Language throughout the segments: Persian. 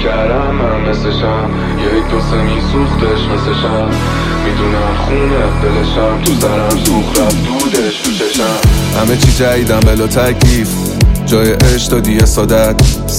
کردم من مثلشم، یک دو سه میسوختش مثلشم. میدونم خونه دلشم، تو سرم سوخت رفت دودش تو چشم. همه چی جدیدم بلا تکلیف، جای عشق دادی یه سادت.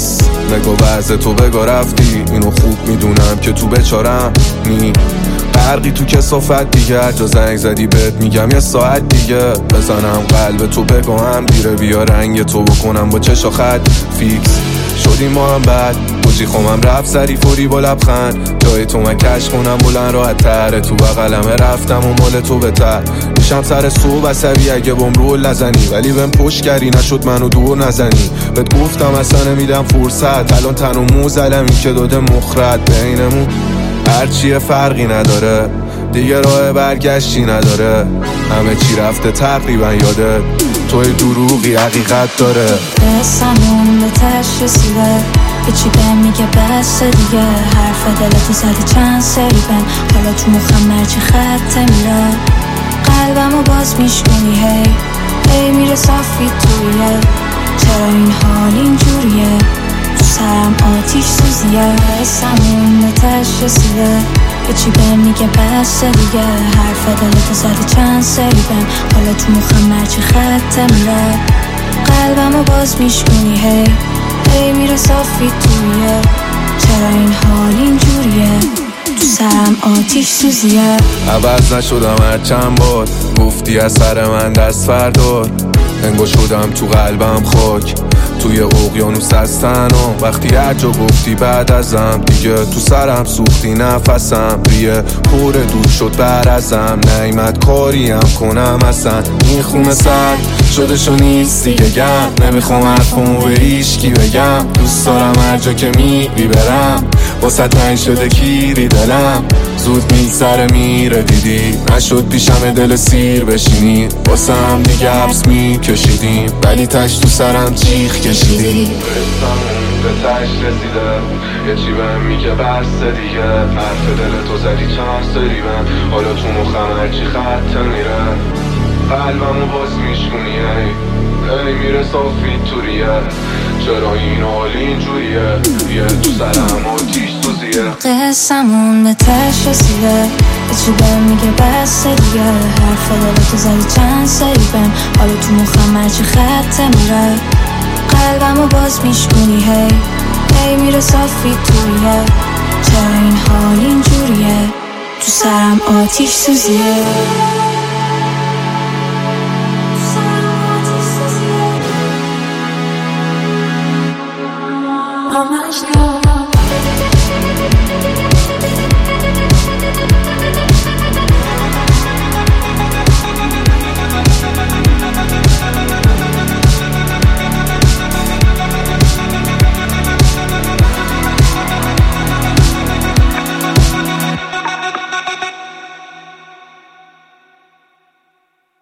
نگو وضع تو بگا رفتی، اینو خوب میدونم که تو بچارم نی برقی تو کسافت دیگه. هر جا زنگ زدی بهت میگم یه ساعت دیگه بزنم قلب تو بگو هم دیره، بیا رنگ تو بکنم با چشا خط فیکس شدیم ما هم بعد بوجی خومم رفت سری فوری با لبخند. جای تو من کش کنم بلند راحت تره، تو بغلمه رفتم و مال تو بهتر میشم سر صبح عصبی اگه بهم رول نزنی، ولی بهم پشت کردی نشد منو دور نزنی. بهت گفتم اصلا نمیدم فرصت، الان تن و مو زلمی که داده مخرد بینمون. هرچیه فرقی نداره دیگه، راه برگشتی نداره، همه چی رفته تقریبا یاده، توی دروغی حقیقت داره. قسمون به تش رسیده، هیچی بهم میگه بس دیگه. حرف دلتو زدی چند سری بهم، حالا تو مخم مرچی خط میره. قلبمو باز میشکنی هی میره صافی تویه. چرا این حال اینجوریه، تو سرم آتیش سوزیه. قسمون به تش رسیده، هیچی بهم میگه بس دیگه. حرف دلتو زدی چند سری بهم، حالا تو مخم مرچی خط میره. قلبمو باز میشکنی هی میره صافی تویه. چرا این حال اینجوریه، تو سرم آتیش سوزیه. عوض نشدم هر چند بار گفتی از سر من دست فردار، انگار شدم تو قلبم خاک، توی اقیانوس هستن و وقتی هر جا گفتی بعد ازم دیگه تو سرم سوختی نفسم. ریه پر دود شد بر ازم، نیمت کاریم کنم اصلا. این خونه سر شدشو نیست دیگه گم، نمیخوام حرفمو به هیچکی بگم. دوست دارم هر جا که میری برم، واسه تنگ شده کیری دلم. زود میگذره میره دیدی، نشد پیشم دل سیر بشینی. واسه هم دیگه حبس میکشیدیم، ولی تش تو سرم چیخ کشیدی. قصه‌مون به تش رسیده، یه چی بهم میگه بس دیگه. حرف دل تو زدی چند سری بهم، حالا تو مخم هرچی خط میره. قلبمو باز میشکنی هی میره صافی توریه. چرا این حال اینجوریه، یه تو سرم آتیش سوزیه. قسمون به تش رسیده، یه چی بهم میگه بس دیگه. حرف دلتو زدی چند سری بهم، حالا تو مخم هرچی خط میره. قلبمو باز میشکنی هی میره صافی تویه. چرا این حال اینجوریه، تو سرم آتیش سوزیه. How much love